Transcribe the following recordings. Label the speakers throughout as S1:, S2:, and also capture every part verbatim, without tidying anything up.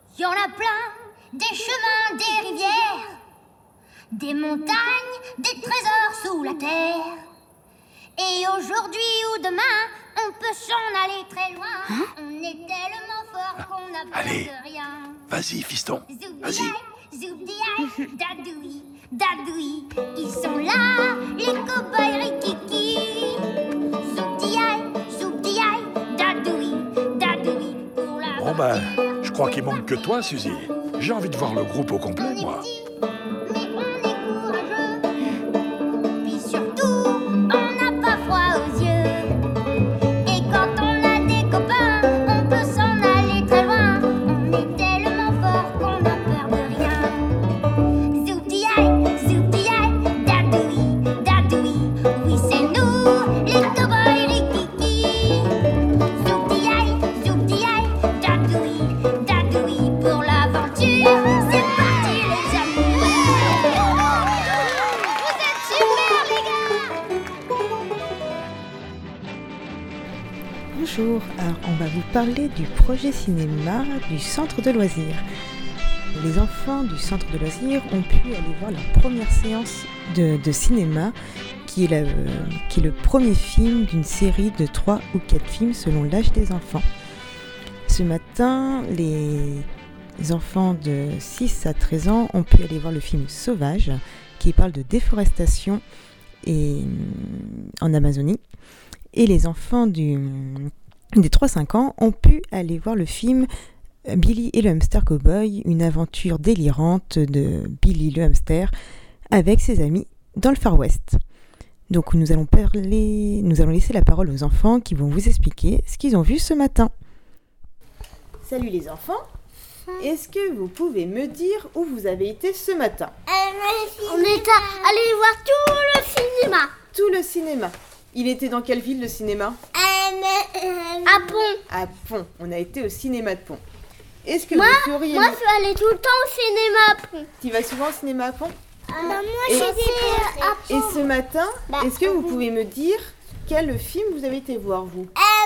S1: Y en a plein, des chemins, des rivières, des montagnes, des trésors sous la terre. Et aujourd'hui ou demain, on peut s'en aller très loin. Hein? On est tellement fort qu'on n'a peur de rien.
S2: Vas-y, fiston, vas-y.
S1: Zoubdiaï, dadoui, dadoui, ils sont là, les cow-boys rikiki. Zoubdiaï, zoubdiaï, dadoui, dadoui, pour la
S2: Bon bah, je crois qu'il manque que toi, Suzy. J'ai envie de voir le groupe au complet,
S1: on est
S2: moi.
S1: petit, mais on est courageux. Puis surtout, on n'a pas froid aux yeux. Et quand on a des copains, on peut s'en aller très loin. On est tellement fort qu'on n'a peur de rien. Zoubdiaï, zoubdiaï, dadoui, dadoui, oui c'est nous, les cow-boys rikiki. Zoubdiaï, zoubdiaï, dadoui, dadoui, pour l'aventure, c'est parti les amis. Vous êtes super les gars.
S3: Bonjour, alors on va vous parler du projet cinéma du centre de loisirs. Les enfants du centre de loisirs ont pu aller voir la première séance de, de cinéma qui est, la, euh, qui est le premier film d'une série de trois ou quatre films selon l'âge des enfants. Ce matin, les enfants de six à treize ans ont pu aller voir le film Sauvage qui parle de déforestation et, en Amazonie. Et les enfants du, des trois à cinq ans ont pu aller voir le film Billy et le hamster cowboy, une aventure délirante de Billy le hamster avec ses amis dans le Far West. Donc nous allons parler, nous allons laisser la parole aux enfants qui vont vous expliquer ce qu'ils ont vu ce matin.
S4: Salut les enfants, est-ce que vous pouvez me dire où vous avez été ce matin?
S1: On est allé voir tout le cinéma.
S4: Tout le cinéma. Il était dans quelle ville le cinéma?
S1: À Pont.
S4: À Pont. On a été au cinéma de Pont. Est-ce que
S1: Moi,
S4: vous pourriez...
S1: moi je suis allée tout le temps au cinéma à Pont.
S4: Tu vas souvent au cinéma à Pont?
S1: Ah, moi
S4: Et-
S1: j'étais à Pont.
S4: Et ce matin,
S1: Bah,
S4: est-ce que vous pouvez me dire quel film vous avez été voir, vous?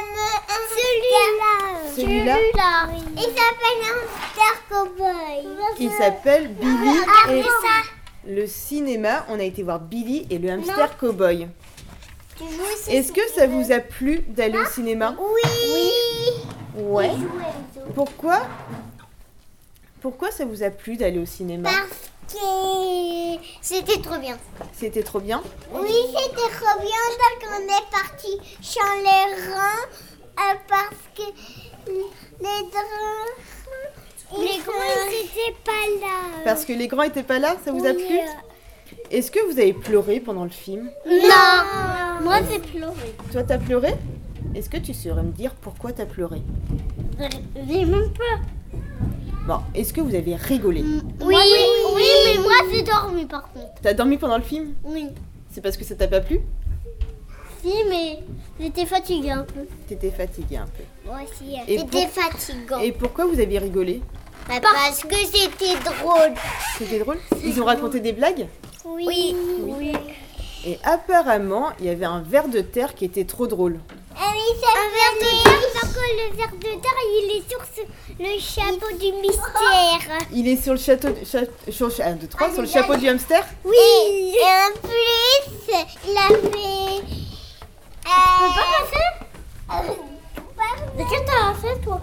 S1: Celui-là.
S4: Celui-là
S1: Celui-là. Il s'appelle Hamster Cowboy.
S4: Qui s'appelle Billy
S1: Regardez
S4: et...
S1: ça.
S4: Le cinéma, on a été voir Billy et le hamster cowboy.
S1: Tu joues ici.
S4: Est-ce que ça vous a plu d'aller au cinéma?
S1: Oui.
S4: Ouais. Pourquoi Pourquoi ça vous a plu d'aller au cinéma?
S1: Parce que c'était trop bien.
S4: C'était trop bien.
S1: Oui, c'était trop bien. Donc on est parti sur les reins euh, parce que les drains, les grands, ils n'étaient pas là.
S4: Parce que les grands étaient pas là, ça vous a
S1: Oui.
S4: plu? Est-ce que vous avez pleuré pendant le film?
S1: Non. Moi, j'ai pleuré.
S4: Toi, t'as pleuré? Est-ce que tu saurais me dire pourquoi t'as pleuré?
S1: J'ai même peur.
S4: Bon, est-ce que vous avez rigolé?
S1: Oui, oui, mais moi, j'ai dormi par contre.
S4: T'as dormi pendant le film?
S1: Oui.
S4: C'est parce que ça t'a pas plu?
S1: Si, mais j'étais fatiguée un peu.
S4: T'étais fatigué un peu.
S1: Moi aussi.
S4: Et
S1: C'était
S4: pour-
S1: fatigant.
S4: Et pourquoi vous avez rigolé?
S1: Bah, parce que c'était drôle.
S4: C'était drôle? Ils ont raconté des blagues?
S1: Oui. Oui.
S4: Et apparemment, il y avait un ver de terre qui était trop drôle.
S1: Ah oui, ça un ver de terre. Parce que le ver de terre, il est sur ce- le chapeau du mystère.
S4: Il est sur le château, de- cha- sur, le cha- un, deux, trois, sur le chapeau du hamster?
S1: Oui. Et, et en plus, il a fait. Euh... Tu peux pas passer? De quel t'as fait, toi?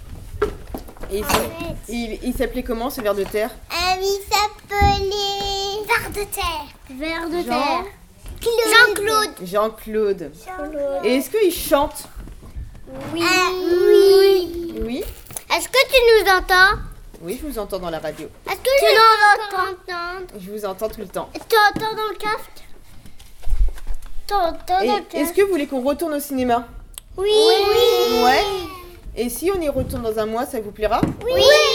S4: Et il s'appelait- il, il s'appelait comment ce ver de terre?
S1: Ah oui, il s'appelait. Ver de terre. Ver de
S4: Jean-
S1: terre. Jean-Claude.
S4: Jean-Claude.
S1: Jean-Claude.
S4: Et est-ce qu'il chante?
S1: Oui. oui.
S4: Oui.
S1: Est-ce que tu nous entends?
S4: Oui, je vous entends dans la radio.
S1: Est-ce que tu nous entends?
S4: Je vous entends tout le temps.
S1: Tu entends dans le casque? Tu entends
S4: Et
S1: dans le
S4: est-ce
S1: casque?
S4: que vous voulez qu'on retourne au cinéma?
S1: Oui. Oui.
S4: Ouais. Et si on y retourne dans un mois, ça vous plaira?
S1: Oui.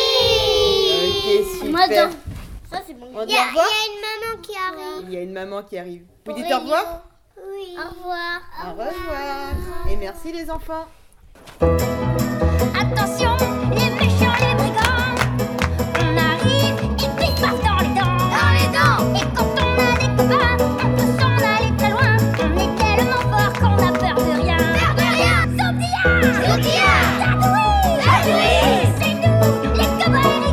S4: Ok, super.
S1: Moi, dans- Ça, c'est bon.
S4: On
S1: Il
S4: dit
S1: y, a-
S4: au revoir?
S1: il y a une maman qui arrive.
S4: Il y a une maman qui arrive. Vous
S1: Pour
S4: dites au revoir?
S1: Oui. Au revoir.
S4: Au revoir. Et merci les enfants.
S1: Attention, les méchants, les brigands. On arrive, ils pissent partent dans les dents. Dans les dents. Et quand on a des copains, on peut s'en aller très loin. On est tellement fort qu'on a peur de rien. Peur de rien. Zoubdia. Zoubdia. Dadoui. Dadoui. C'est nous, les cow-boys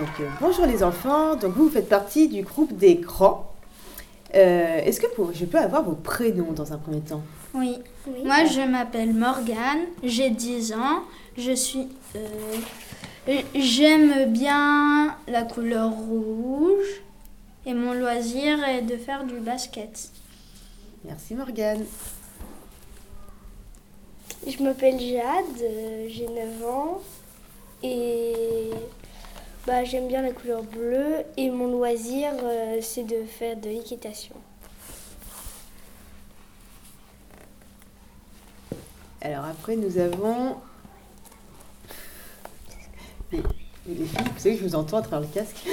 S4: Donc, euh, bonjour les enfants, donc vous, vous faites partie du groupe des grands. Euh, est-ce que pour, je peux avoir vos prénoms dans un premier temps?
S5: Oui.
S6: Oui.
S5: Moi, je m'appelle Morgane, j'ai dix ans. Je suis. euh, J'aime bien la couleur rouge et mon loisir est de faire du basket.
S4: Merci Morgane.
S6: Je m'appelle Jade, euh, j'ai neuf ans et bah, j'aime bien la couleur bleue et mon loisir euh, c'est de faire de l'équitation.
S4: Alors après nous avons... Les, les filles, vous savez que je vous entends à travers le casque.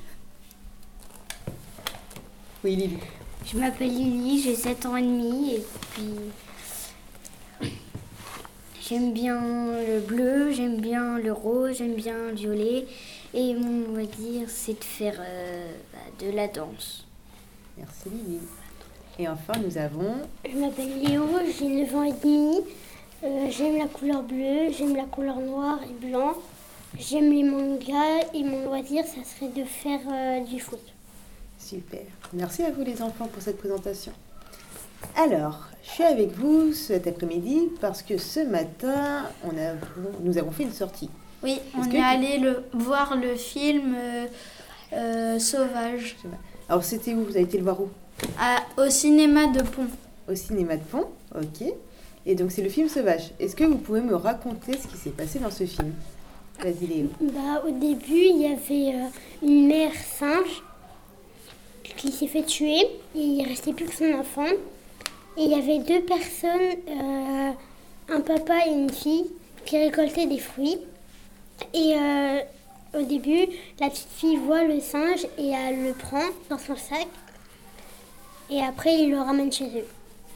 S4: Oui Lily.
S1: Je m'appelle Lily, j'ai sept ans et demi et puis j'aime bien le bleu, j'aime bien le rose, j'aime bien le violet et mon loisir c'est de faire euh, bah, de la danse.
S4: Merci Lily. Et enfin nous avons...
S7: Je m'appelle Léo, j'ai neuf ans et demi. Euh, j'aime la couleur bleue, j'aime la couleur noire et blanc. J'aime les mangas et mon loisir, ça serait de faire euh, du foot.
S4: Super. Merci à vous les enfants pour cette présentation. Alors, je suis avec vous cet après-midi parce que ce matin, on a, nous avons fait une sortie.
S5: Oui, on
S4: Est-ce
S5: est
S4: que tu-
S5: allé le, voir le film euh, euh, Sauvage
S4: Alors, c'était où? Vous avez été le voir où?
S5: à- au cinéma de Pont.
S4: Au cinéma de Pont, ok. Et donc, c'est le film Sauvage. Est-ce que vous pouvez me raconter ce qui s'est passé dans ce film? Vas-y Léo.
S7: Bah, au début, il y avait euh, une mère singe qui s'est fait tuer et il ne restait plus que son enfant. Et il y avait deux personnes, euh, un papa et une fille, qui récoltaient des fruits. Et euh, au début, la petite fille voit le singe et elle le prend dans son sac. Et après, il le ramène chez eux.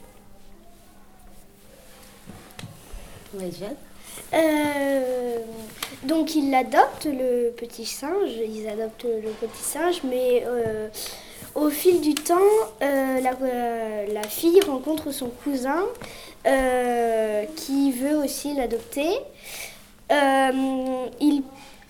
S4: Ouais, Jade.
S6: Euh, donc ils l'adoptent, le petit singe, ils adoptent le petit singe, mais euh, au fil du temps, euh, la, euh, la fille rencontre son cousin euh, qui veut aussi l'adopter. Euh, il,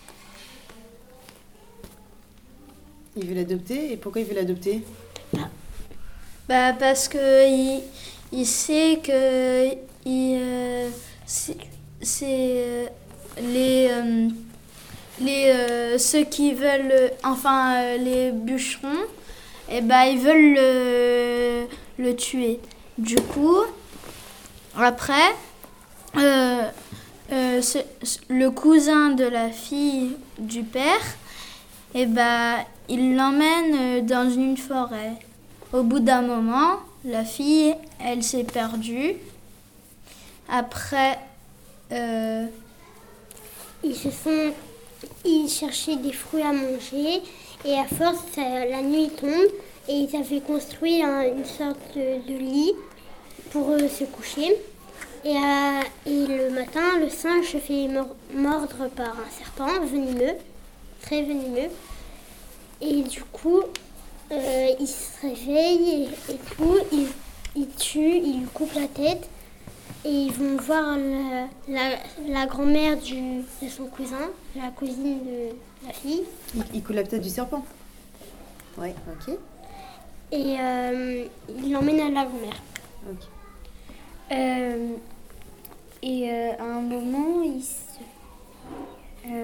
S4: Il veut l'adopter. Et pourquoi il veut l'adopter?
S5: Bah, parce que il, il sait que il, euh, c'est c'est, euh, les euh, les euh, ceux qui veulent euh, enfin euh, les bûcherons et ben ils veulent le, le tuer. Du coup après euh, euh, ce- ce- le cousin de la fille du père et ben il l'emmène dans une forêt. Au bout d'un moment, la fille, elle s'est perdue. Après, euh,
S7: Ils se sont, ils cherchaient des fruits à manger et à force, ça- la nuit tombe et ils avaient construit un- une sorte de, de lit pour euh, se coucher. Et, euh, et le matin, le singe se fait mor- mordre par un serpent venimeux, très venimeux. Et du coup, euh, il se réveille et, et tout, il, il tue, il lui coupe la tête. Et ils vont voir la, la, la grand-mère du- de son cousin, la cousine de la fille.
S4: Il, il coule la tête du serpent. Ouais, ok.
S7: Et euh, ils l'emmènent à la grand-mère.
S4: Ok.
S1: Euh, et euh, à un moment, il se- euh,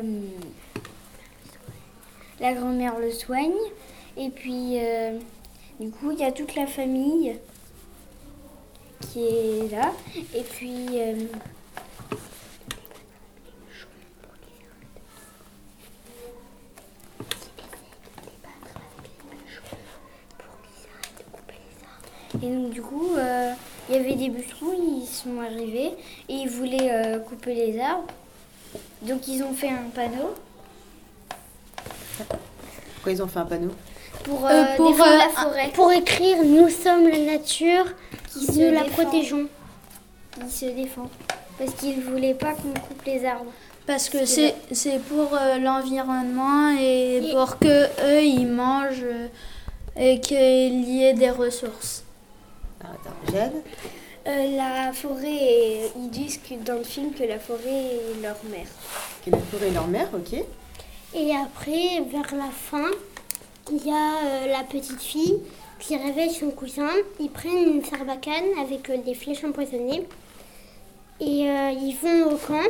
S1: la grand-mère le soigne. Et puis, euh, du coup, il y a toute la famille qui est là. Et puis, euh, et donc, du coup, euh, il y avait des bûcherons, ils sont arrivés et ils voulaient euh, couper les arbres. Donc, ils ont fait un panneau
S4: Pourquoi ils ont fait un panneau?
S1: pour, euh,
S5: Euh, pour,
S1: défendre
S5: euh,
S1: la forêt.
S7: Pour écrire « Nous sommes la nature,
S1: Qui se
S7: nous la
S1: défend.
S7: protégeons
S1: Ils se défendent parce qu'ils voulaient pas qu'on coupe les arbres.
S5: parce que c'est c'est pour euh, l'environnement et,
S7: Et-
S5: pour que eux ils mangent euh, et qu'il y ait des ressources.
S4: Ah, attends, Jade.
S6: euh, la forêt, est- ils disent que dans le film que la forêt est leur mère.
S4: Que la forêt est leur mère, ok.
S7: Et après, vers la fin, il y a euh, la petite fille qui réveille son cousin. Ils prennent une sarbacane avec euh, des flèches empoisonnées et euh, ils vont au camp.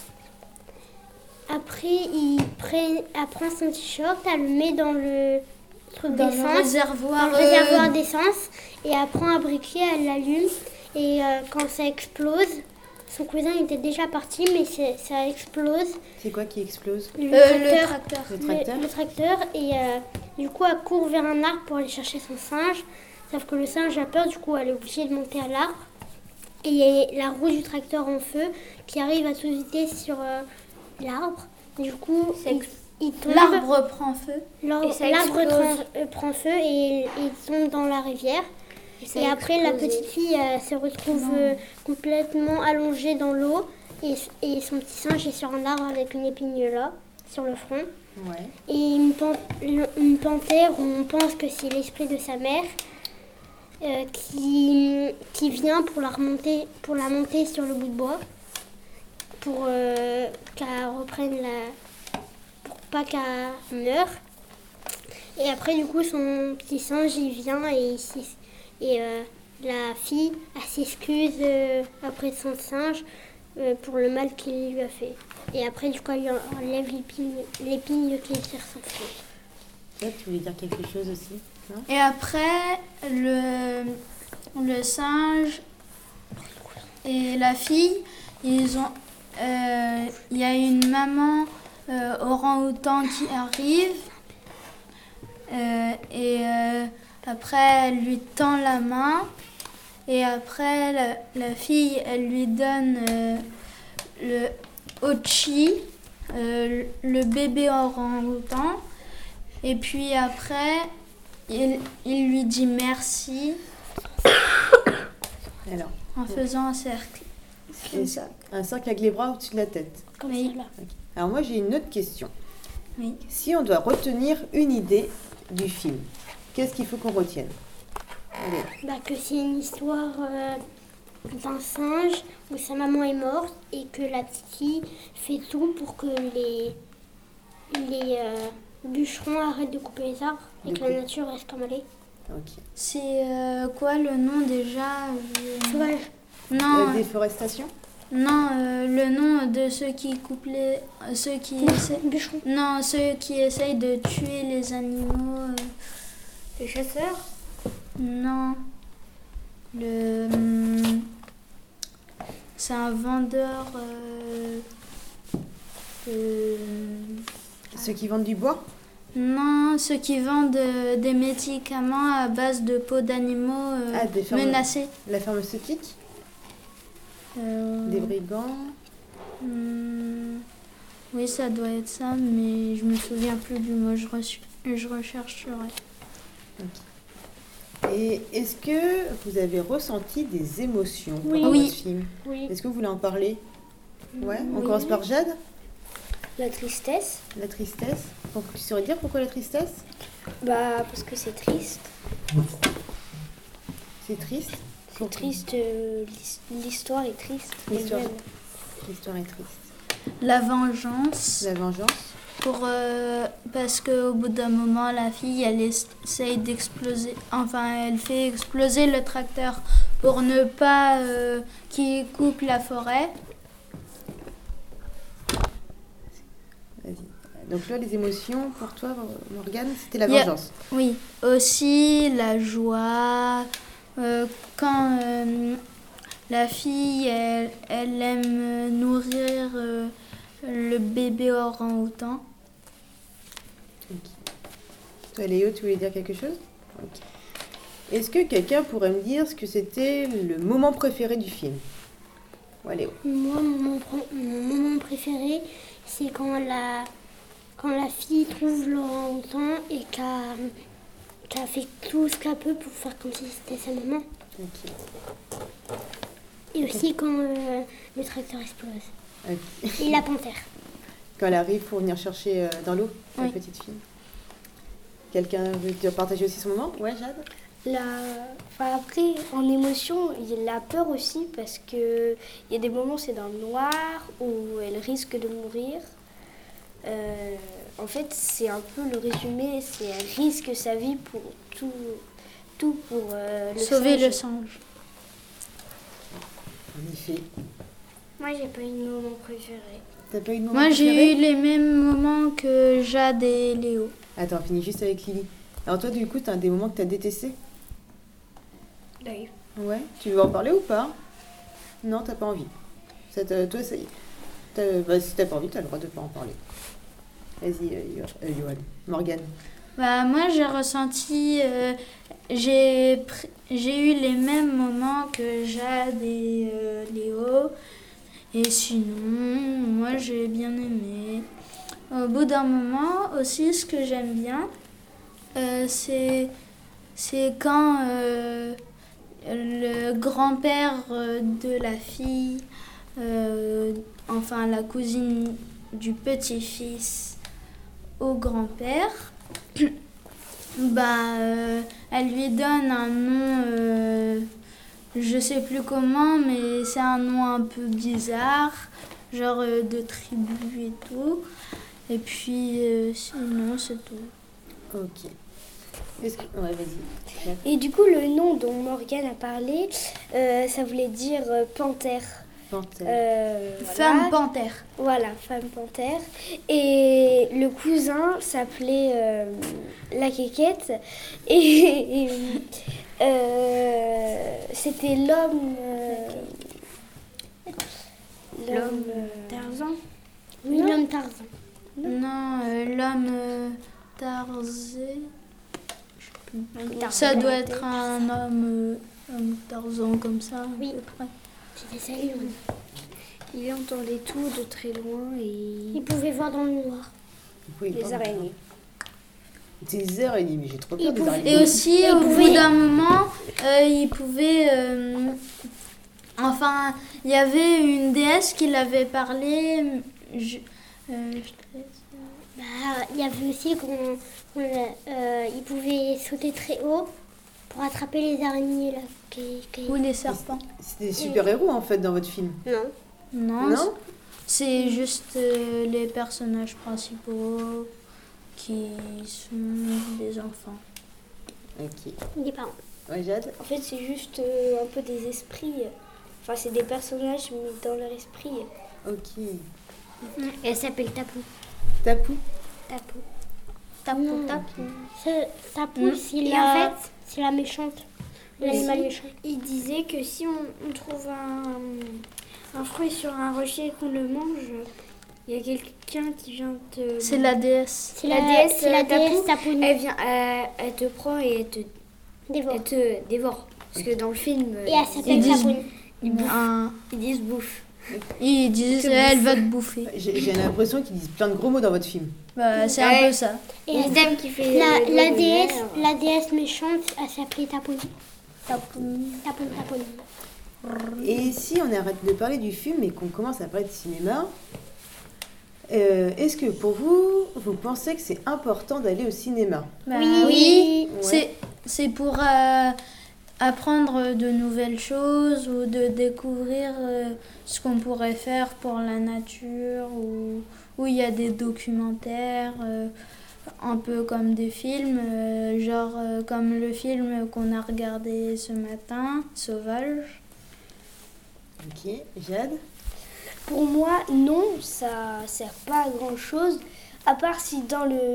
S7: Après, il prend, elle prend son t-shirt, elle le met dans le truc
S5: Dans le
S7: d'essence,
S5: réservoir,
S7: dans le réservoir
S5: euh,
S7: d'essence, et elle prend un briquet, elle l'allume, et euh, quand ça explose, son cousin était déjà parti, mais c'est- ça explose.
S4: C'est quoi qui explose?
S7: Le
S5: Euh, le tracteur.
S4: Le
S7: le-
S4: tracteur?
S7: le tracteur, et euh, du coup, elle court vers un arbre pour aller chercher son singe, sauf que le singe a peur, du coup, elle est obligée de monter à l'arbre. Et il y a la roue du tracteur en feu qui arrive à toute vitesse sur euh, l'arbre. Du coup, il, il tombe.
S5: L'arbre prend feu.
S7: L'arbre
S6: Et ça
S7: l'arbre
S6: explose.
S7: prend, euh, prend feu et il tombe dans la rivière.
S6: ça
S7: Et après, la
S6: explose.
S7: petite fille euh, se retrouve euh, complètement allongée dans l'eau. Et, et son petit singe est sur un arbre avec une épine là, sur le front.
S4: Ouais.
S7: Et une, pan- une panthère, on pense que c'est l'esprit de sa mère, euh, qui, qui vient pour la, remonter, pour la monter sur le bout de bois, pour euh, qu'elle reprenne la... pour pas qu'elle meure. Et après, du coup, son petit singe, il vient et, il s'es- et euh, la fille, elle s'excuse euh, après de son singe euh, pour le mal qu'il lui a fait. Et après, du coup, elle lui enlève l'épine l'épine qui tire son front.
S4: Toi, tu voulais dire quelque chose aussi, non?
S5: Et après, le, le singe et la fille, ils ont, euh, il y a une maman euh, orang-outan qui arrive euh, et euh, après elle lui tend la main et après la, la fille elle lui donne euh, le Ochi, euh, le bébé orang-outan. Et puis après, il, il lui dit merci
S4: Alors,
S5: en faisant un cercle.
S4: et ça, un cercle avec les bras au-dessus de la tête.
S7: Comme
S5: Oui.
S7: ça, là.
S4: Alors moi, j'ai une autre question.
S5: Oui.
S4: Si on doit retenir une idée du film, qu'est-ce qu'il faut qu'on retienne? Allez.
S7: Bah, que c'est une histoire euh, d'un singe où sa maman est morte et que la petite fille fait tout pour que les, les euh, bûcherons arrêtent de couper les arbres et que la nature reste comme elle est.
S4: Ok.
S5: C'est euh, quoi le nom déjà je-
S7: Sauvage.
S5: Non,
S4: La déforestation?
S5: non euh, le nom de ceux qui coupent les... Ceux qui essaient...
S7: Bûcherons.
S5: Non, ceux qui essayent de tuer les animaux. euh,
S6: Les chasseurs.
S5: Non. Le... hum, C'est un vendeur... euh, euh,
S4: Ceux qui vendent du bois?
S5: Non, ceux qui vendent euh, des médicaments à base de peau d'animaux euh,
S4: Ah, des pharma-
S5: menacés.
S4: La pharmaceutique?
S5: Euh,
S4: Des brigands?
S5: hum, oui, ça doit être ça, mais je me souviens plus du mot. Je, reçu- je rechercherai.
S4: Et est-ce que vous avez ressenti des émotions
S7: Oui.
S4: pendant
S5: Oui.
S4: votre film?
S7: Oui.
S4: Est-ce que vous voulez en parler? Ouais, on
S7: Oui.
S4: commence par Jade.
S6: La tristesse.
S4: La tristesse. Donc, tu saurais dire pourquoi la tristesse?
S6: Bah, parce que c'est triste.
S4: C'est triste.
S6: C'est triste. euh, l'his- L'histoire est triste.
S4: L'histoire.
S6: elle-même.
S4: L'histoire est triste.
S5: La vengeance.
S4: La vengeance.
S5: Pour, euh, parce qu'au bout d'un moment, la fille, elle essaye d'exploser, enfin, elle fait exploser le tracteur pour ne pas euh, qu'il coupe la forêt.
S4: Vas-y. Donc là, les émotions pour toi, Morgane, c'était la
S5: Il y a-
S4: vengeance.
S5: Oui, aussi la joie. euh, quand euh, la fille, elle, elle aime nourrir euh, le bébé orang-outan.
S4: Toi, Léo, tu voulais dire quelque chose? Ok. Est-ce que quelqu'un pourrait me dire ce que c'était le moment préféré du film? Ouais, Léo.
S7: Moi, mon, pro- mon moment préféré, c'est quand la, quand la fille trouve l'orang-outan et qu'elle qu'elle fait tout ce qu'elle peut pour faire comme si c'était sa maman.
S4: Ok.
S7: Et aussi quand euh, le tracteur explose.
S4: Ok.
S7: Et la panthère.
S4: Quand elle arrive pour venir chercher euh, dans l'eau, la
S5: Oui.
S4: petite fille. Quelqu'un veut te partager aussi son moment? Ouais, Jade?
S6: La... Enfin, après, en émotion, il y a la peur aussi parce que il y a des moments c'est dans le noir où elle risque de mourir. euh, en fait, c'est un peu le résumé, c'est elle risque sa vie pour tout, tout pour euh, le
S5: Sauver
S6: singe.
S5: le singe.
S4: En effet.
S6: Moi, j'ai pas eu de moment préféré.
S4: T'as pas eu de moment
S5: Moi,
S4: préféré
S5: j'ai eu les mêmes moments que Jade et Léo.
S4: Attends, on finit juste avec Lily. Alors toi, du coup, t'as des moments que t'as détestés?
S6: Oui.
S4: Ouais. Tu veux en parler ou pas? Non, t'as pas envie. Ça te- toi, ça y est. T'as- bah, si t'as pas envie, t'as le droit de pas en parler. Vas-y, euh, Yo- euh, Johan. Morgane.
S5: Bah, moi, j'ai ressenti... euh, j'ai, pr- j'ai eu les mêmes moments que Jade et euh, Léo. Et sinon, moi, j'ai bien aimé. Au bout d'un moment, aussi, ce que j'aime bien, euh, c'est, c'est quand euh, le grand-père euh, de la fille, euh, enfin la cousine du petit-fils au grand-père, bah, euh, elle lui donne un nom, euh, je sais plus comment, mais c'est un nom un peu bizarre, genre euh, de tribu et tout. Et puis euh, sinon, c'est tout.
S4: Ok. Est-ce que... Ouais, vas-y.
S6: Et du coup, le nom dont Morgane a parlé, euh, ça voulait dire euh, panthère.
S4: Panthère.
S6: Euh,
S5: Femme
S6: voilà.
S5: panthère.
S6: Voilà, femme panthère. Et le cousin s'appelait euh, la Quéquette. Et, et, euh, c'était l'homme. euh, l'homme. euh,
S5: Tarzan.
S7: Oui,
S6: Non.
S7: l'homme Tarzan.
S5: Non, euh, l'homme euh, Tarzé.
S6: Tarzan.
S5: Ça doit être un homme, euh, homme Tarzan comme ça.
S7: Oui.
S5: à peu près.
S7: C'était ça, lui.
S6: Il entendait tout de très loin
S7: Il
S6: et
S7: pouvait voir dans le noir.
S4: Oui,
S6: les
S4: pardon.
S6: araignées.
S4: Des araignées, mais j'ai trop peur
S7: Il
S4: des
S7: pouvait-
S4: araignées.
S5: Et aussi,
S7: Il
S5: au
S7: pouvait-
S5: bout d'un moment, euh, il pouvait... euh, enfin, il y avait une déesse qui l'avait parlé. Je, euh, je te laisse.
S7: Bah, il y avait aussi qu'on, qu'on, euh, il pouvait sauter très haut pour attraper les araignées là. Qui, qui-
S5: Ou les serpents.
S4: C'est des super-héros, en fait, dans votre film.
S7: Non.
S5: Non,
S4: Non
S5: c'est juste euh, les personnages principaux qui sont des enfants.
S4: Ok.
S7: Des parents.
S4: Ouais, Jade.
S6: En fait, c'est juste euh, un peu des esprits. Enfin, c'est des personnages, mais dans leur esprit.
S4: Ok.
S7: Et elle s'appelle Tapou.
S4: Tapou.
S6: Tapou.
S5: Tapou,
S7: Non.
S5: tapou.
S7: C'est- Tapou,
S5: Mm.
S7: c'est
S6: Et
S7: la,
S6: en fait,
S7: c'est la méchante. L'animal
S6: aussi,
S7: méchant.
S6: il disait que si on, on trouve un, un fruit sur un rocher et qu'on le mange, il y a quelqu'un qui vient te...
S5: C'est la déesse.
S7: C'est
S6: La
S7: la,
S6: déesse,
S7: c'est la
S6: euh, Tapou.
S7: déesse Tapou.
S6: Elle vient, elle, elle te prend et elle te,
S7: Dévore.
S6: elle te dévore. Parce que dans le film,
S7: Et elle
S5: Ils
S7: s'appelle
S5: disent-
S7: Tapou.
S6: ils, bouffent.
S5: Un-
S6: Ils disent bouffe.
S5: Ils disent
S6: Te
S5: elle
S6: bouffe.
S5: va te bouffer.
S4: J'ai j'ai l'impression qu'ils disent plein de gros mots dans votre film.
S5: Bah, c'est
S6: Ouais.
S5: un peu ça.
S7: Et
S6: Une dame qui fait
S7: la,
S6: le
S7: la
S6: doigt
S7: déesse,
S6: d'honneur.
S7: la déesse méchante, elle s'appelait Tapou.
S5: Tapou.
S7: Tapou, Tapou.
S4: Et si on arrête de parler du film et qu'on commence à parler de cinéma, euh, est-ce que pour vous, vous pensez que c'est important d'aller au cinéma?
S5: Bah,
S7: Oui.
S5: oui.
S4: Ouais.
S5: C'est, c'est pour euh, apprendre de nouvelles choses ou de découvrir euh, ce qu'on pourrait faire pour la nature ou où il y a des documentaires, euh, un peu comme des films, euh, genre euh, comme le film qu'on a regardé ce matin, Sauvage.
S4: Ok, Jade.
S6: Pour moi, non, ça sert pas à grand chose. À part si dans le,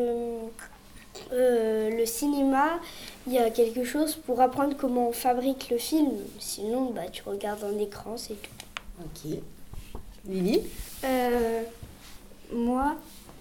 S6: euh, le cinéma, il y a quelque chose pour apprendre comment on fabrique le film. Sinon, bah, tu regardes un écran, c'est tout.
S4: Ok. Lily.
S8: Euh, moi,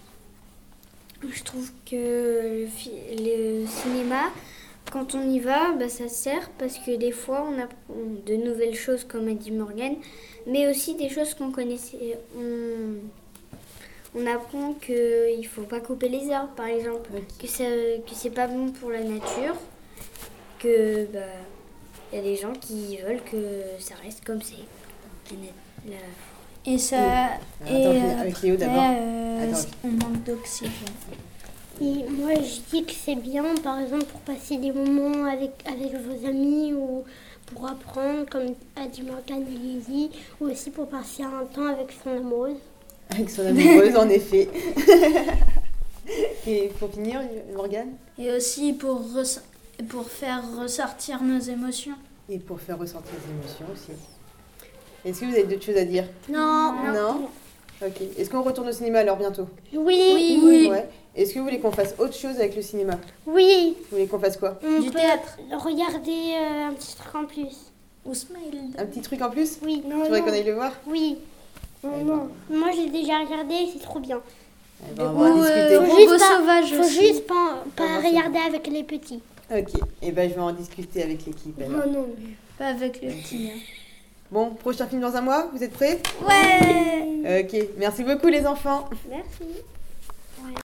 S8: je trouve que le, fi- le cinéma, quand on y va, bah, ça sert parce que des fois on apprend de nouvelles choses comme a dit Morgane, mais aussi des choses qu'on connaissait. On, on apprend qu'il ne faut pas couper les arbres par exemple,
S4: Ok.
S8: que, ça, que c'est pas bon pour la nature, que bah, y a des gens qui veulent que ça reste comme c'est. La nat- la-
S5: Et ça.
S4: Et-
S5: et
S4: Attends, avec Léo
S5: après,
S4: d'abord.
S5: euh,
S4: Attends.
S5: on manque d'oxygène.
S7: Et moi, je dis que c'est bien, par exemple, pour passer des moments avec, avec vos amis ou pour apprendre, comme a dit Morgane et Lily, ou aussi pour passer un temps avec son amoureuse.
S4: Avec son amoureuse, en effet. Et pour finir, Morgane?
S5: Et aussi pour, res- pour faire ressortir nos émotions.
S4: Et pour faire ressortir les émotions aussi. Est-ce que vous avez d'autres choses à dire?
S7: Non.
S4: Non. Ok. Est-ce qu'on retourne au cinéma alors bientôt?
S7: Oui.
S5: Oui.
S4: Ouais. Est-ce que vous voulez qu'on fasse autre chose avec le cinéma?
S7: Oui.
S4: Vous voulez qu'on fasse quoi?
S7: On
S5: Du
S7: peut
S5: théâtre.
S7: regarder euh, un petit truc en plus.
S5: Ou smile.
S4: Un petit truc en plus?
S7: Oui.
S4: Tu voudrais qu'on aille le voir?
S7: Oui. Non,
S4: Eh
S7: non. Moi, j'ai déjà regardé, c'est trop bien.
S4: Eh ben, on va en
S5: Ou
S4: discuter.
S5: euh,
S7: Faut
S5: Robot
S7: juste pas-
S5: sauvage
S7: Faut
S5: aussi.
S7: juste pas, pas
S4: Ah, bon, c'est
S7: regarder avec les petits.
S4: Ok. Et ben je vais en discuter avec l'équipe alors.
S7: non.
S5: Pas avec le petit. hein.
S4: Bon, prochain film dans un mois, vous êtes prêts?
S5: Ouais.
S4: Ok. Merci beaucoup les enfants.
S7: Merci.